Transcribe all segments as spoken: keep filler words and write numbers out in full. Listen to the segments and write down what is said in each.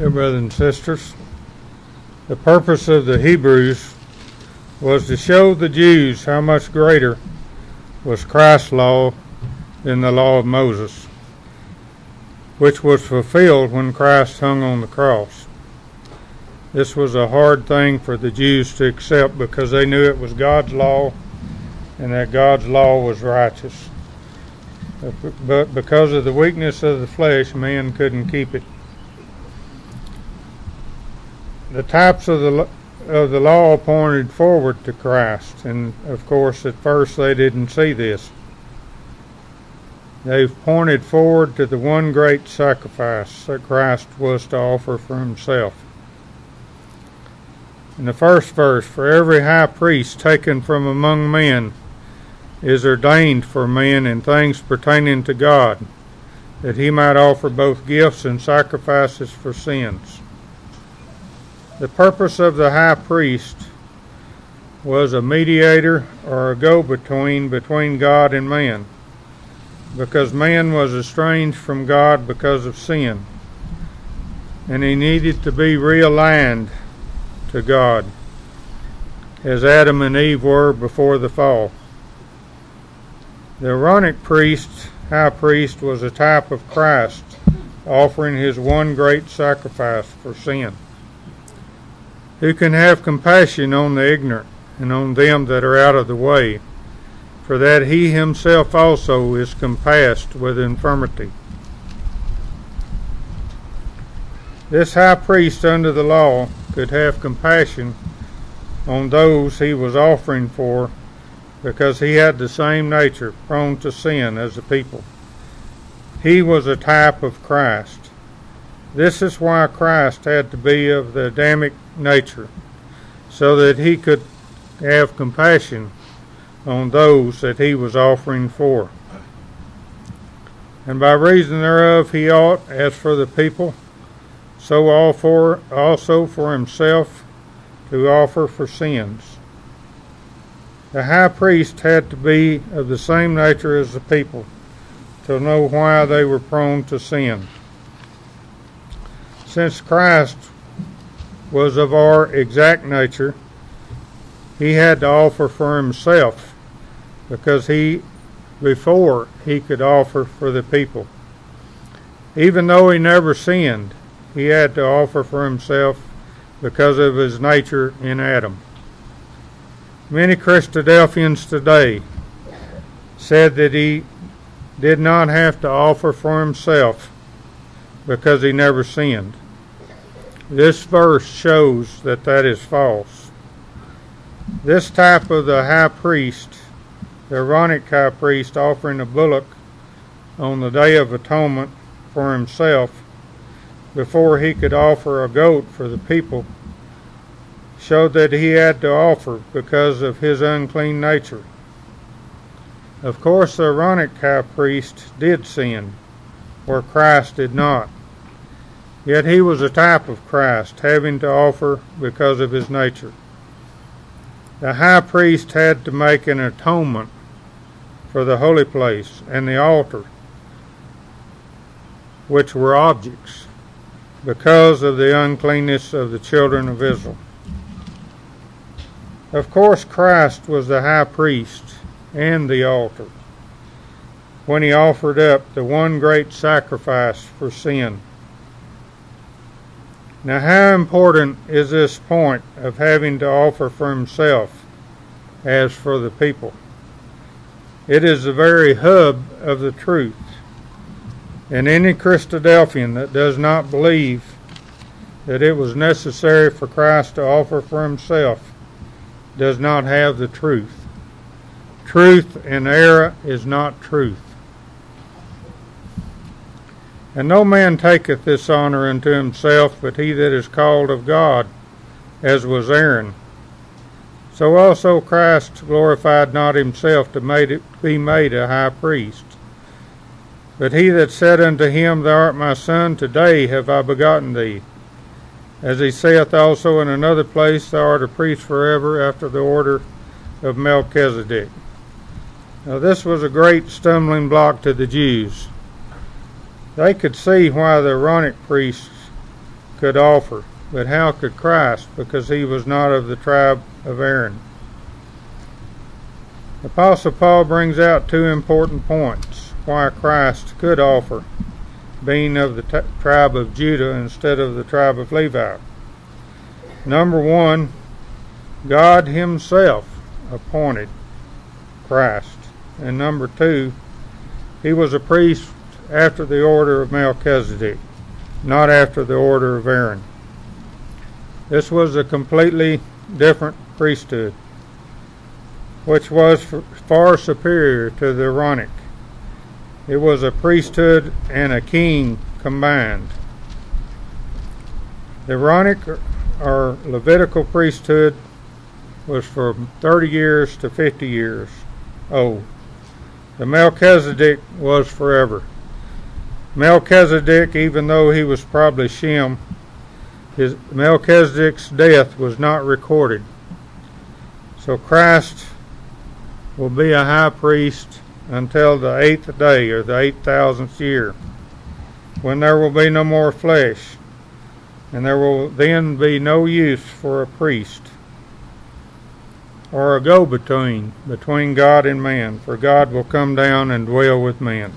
Dear brothers and sisters, the purpose of the Hebrews was to show the Jews how much greater was Christ's law than the law of Moses, which was fulfilled when Christ hung on the cross. This was a hard thing for the Jews to accept because they knew it was God's law and that God's law was righteous. But because of the weakness of the flesh, man couldn't keep it. The types of the of the law pointed forward to Christ, and of course at first they didn't see this. They've pointed forward to the one great sacrifice that Christ was to offer for himself. In the first verse, for every high priest taken from among men is ordained for men in things pertaining to God, that he might offer both gifts and sacrifices for sins. The purpose of the high priest was a mediator or a go-between between God and man, because man was estranged from God because of sin, and he needed to be realigned to God, as Adam and Eve were before the fall. The Aaronic priest, high priest, was a type of Christ, offering his one great sacrifice for sin, who can have compassion on the ignorant and on them that are out of the way, for that he himself also is compassed with infirmity. This high priest under the law could have compassion on those he was offering for, because he had the same nature, prone to sin, as the people. He was a type of Christ. This is why Christ had to be of the Adamic nature, so that he could have compassion on those that he was offering for. And by reason thereof he ought, as for the people, so all for, also for himself, to offer for sins. The high priest had to be of the same nature as the people, to know why they were prone to sin. Since Christ was of our exact nature, he had to offer for himself, because he, before he could offer for the people. Even though he never sinned, he had to offer for himself because of his nature in Adam. Many Christadelphians today said that he did not have to offer for himself because he never sinned. This verse shows that that is false. This type of the high priest, the Aaronic high priest offering a bullock on the Day of Atonement for himself before he could offer a goat for the people, showed that he had to offer because of his unclean nature. Of course, the Aaronic high priest did sin, where Christ did not. Yet he was a type of Christ, having to offer because of his nature. The high priest had to make an atonement for the holy place and the altar, which were objects, because of the uncleanness of the children of Israel. Of course, Christ was the high priest and the altar when he offered up the one great sacrifice for sin. Now, how important is this point of having to offer for himself as for the people? It is the very hub of the truth. And any Christadelphian that does not believe that it was necessary for Christ to offer for himself does not have the truth. Truth and error is not truth. And no man taketh this honor unto himself, but he that is called of God, as was Aaron. So also Christ glorified not himself to made it, be made a high priest. But he that said unto him, Thou art my son, today have I begotten thee. As he saith also in another place, Thou art a priest forever after the order of Melchizedek. Now this was a great stumbling block to the Jews. They could see why the Aaronic priests could offer, but how could Christ, because he was not of the tribe of Aaron? Apostle Paul brings out two important points why Christ could offer, being of the t- tribe of Judah instead of the tribe of Levi. Number one, God himself appointed Christ. And number two, he was a priest after the order of Melchizedek, not after the order of Aaron. This was a completely different priesthood, which was far superior to the Aaronic. It was a priesthood and a king combined. The Aaronic or Levitical priesthood was from thirty years to fifty years old. The Melchizedek was forever. Melchizedek, even though he was probably Shem, his Melchizedek's death was not recorded. So Christ will be a high priest until the eighth day, or the eight thousandth year, when there will be no more flesh, and there will then be no use for a priest or a go-between between God and man, for God will come down and dwell with man.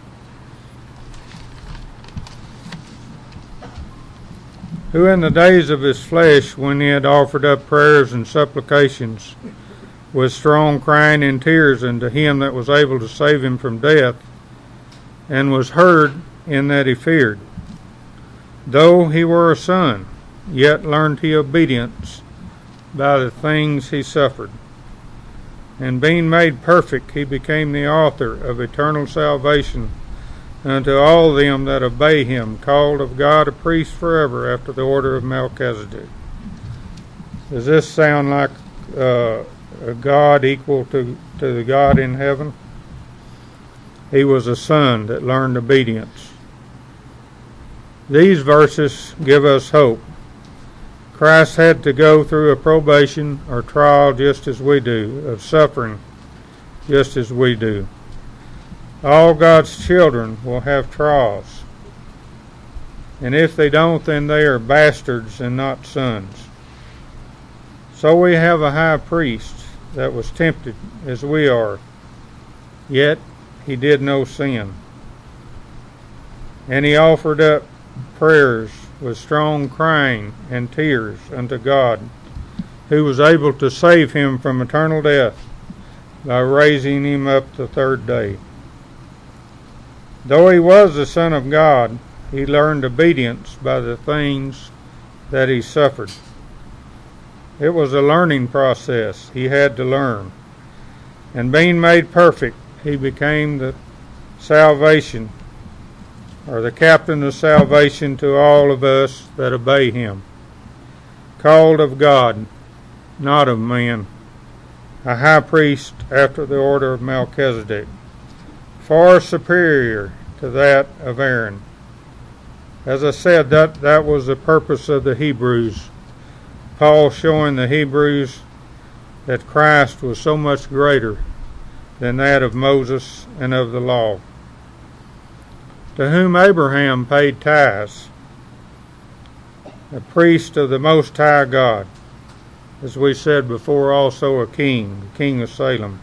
Who in the days of his flesh, when he had offered up prayers and supplications with strong crying and tears unto him that was able to save him from death, and was heard in that he feared. Though he were a son, yet learned he obedience by the things he suffered. And being made perfect, he became the author of eternal salvation unto all them that obey him, called of God a priest forever after the order of Melchizedek. Does this sound like uh, a God equal to, to the God in heaven? He was a son that learned obedience. These verses give us hope. Christ had to go through a probation or trial just as we do, of suffering just as we do. All God's children will have trials. And if they don't, then they are bastards and not sons. So we have a high priest that was tempted as we are, yet he did no sin. And he offered up prayers with strong crying and tears unto God, who was able to save him from eternal death by raising him up the third day. Though he was the Son of God, he learned obedience by the things that he suffered. It was a learning process. He had to learn. And being made perfect, he became the salvation, or the captain of salvation to all of us that obey him. Called of God, not of man. A high priest after the order of Melchizedek, far superior to that of Aaron. As I said, that, that was the purpose of the Hebrews. Paul showing the Hebrews that Christ was so much greater than that of Moses and of the law. To whom Abraham paid tithes, a priest of the Most High God, as we said before, also a king, the king of Salem,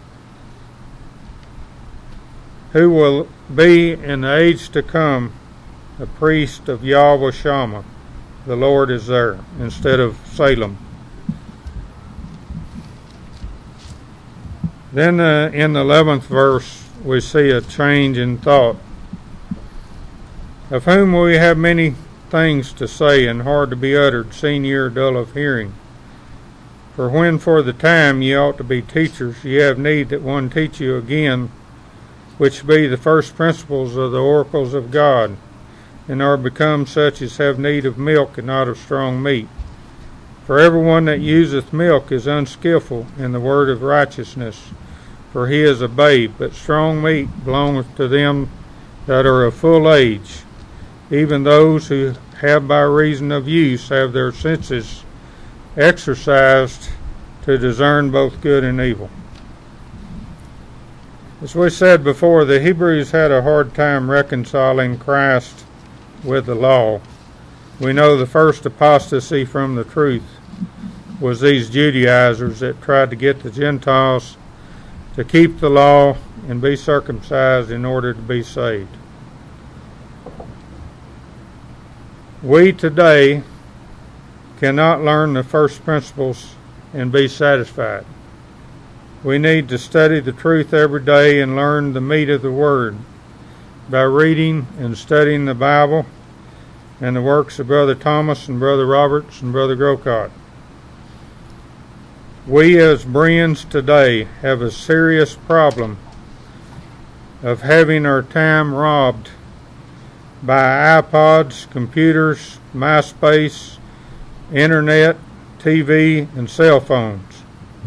who will be in the age to come a priest of Yahweh Shammah. The Lord is there instead of Salem. Then uh, in the eleventh verse we see a change in thought. Of whom we have many things to say and hard to be uttered, seeing ye are dull of hearing. For when for the time ye ought to be teachers, ye have need that one teach you again, which be the first principles of the oracles of God, and are become such as have need of milk and not of strong meat. For everyone that useth milk is unskillful in the word of righteousness, for he is a babe, but strong meat belongeth to them that are of full age, even those who have by reason of use have their senses exercised to discern both good and evil. As we said before, the Hebrews had a hard time reconciling Christ with the law. We know the first apostasy from the truth was these Judaizers that tried to get the Gentiles to keep the law and be circumcised in order to be saved. We today cannot learn the first principles and be satisfied. We need to study the truth every day and learn the meat of the Word by reading and studying the Bible and the works of Brother Thomas and Brother Roberts and Brother Grocott. We as Bereans today have a serious problem of having our time robbed by iPods, computers, MySpace, internet, T V, and cell phones.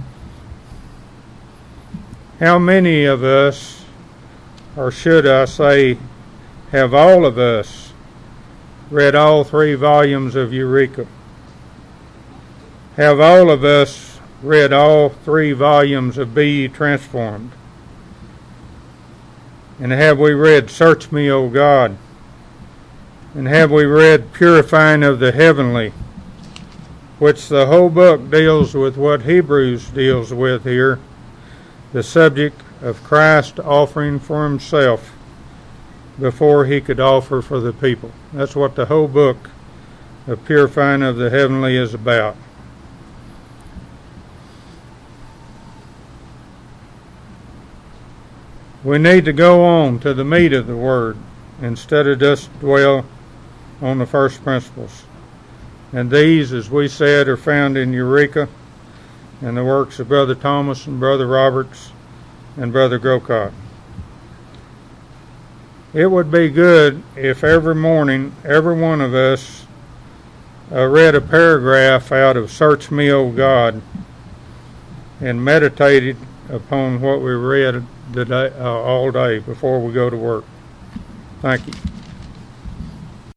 How many of us, or should I say, have all of us read all three volumes of Eureka? Have all of us read all three volumes of Be Ye Transformed? And have we read Search Me, O God? And have we read Purifying of the Heavenly, which the whole book deals with what Hebrews deals with here, the subject of Christ offering for himself before he could offer for the people. That's what the whole book of Purifying of the Heavenly is about. We need to go on to the meat of the Word instead of just dwell on the first principles. And these, as we said, are found in Eureka and the works of Brother Thomas and Brother Roberts and Brother Grocott. It would be good if every morning, every one of us uh, read a paragraph out of Search Me, O God, and meditated upon what we read the day, uh, all day before we go to work. Thank you.